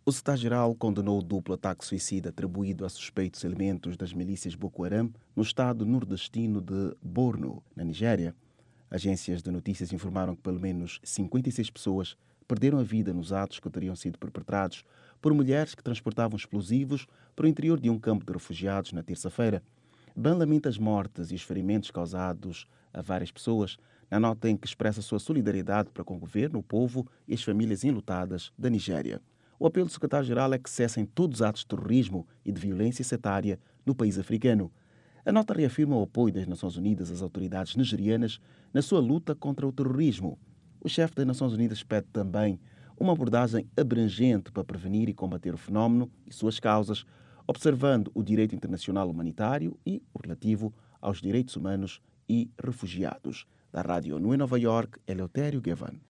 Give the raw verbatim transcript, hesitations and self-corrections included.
O secretário-geral condenou o duplo ataque suicida atribuído a suspeitos elementos das milícias Boko Haram no estado nordestino de Borno, na Nigéria. Agências de notícias informaram que pelo menos cinquenta e seis pessoas perderam a vida nos atos que teriam sido perpetrados por mulheres que transportavam explosivos para o interior de um campo de refugiados na terça-feira. Ban lamenta as mortes e os ferimentos causados a várias pessoas, na nota em que expressa sua solidariedade para com o governo, o povo e as famílias enlutadas da Nigéria. O apelo do secretário-geral é que cessem todos os atos de terrorismo e de violência setária no país africano. A nota reafirma o apoio das Nações Unidas às autoridades nigerianas na sua luta contra o terrorismo. O chefe das Nações Unidas pede também uma abordagem abrangente para prevenir e combater o fenómeno e suas causas, observando o direito internacional humanitário e o relativo aos direitos humanos e refugiados. Da Rádio ONU em Nova York, Eleutério Gavan.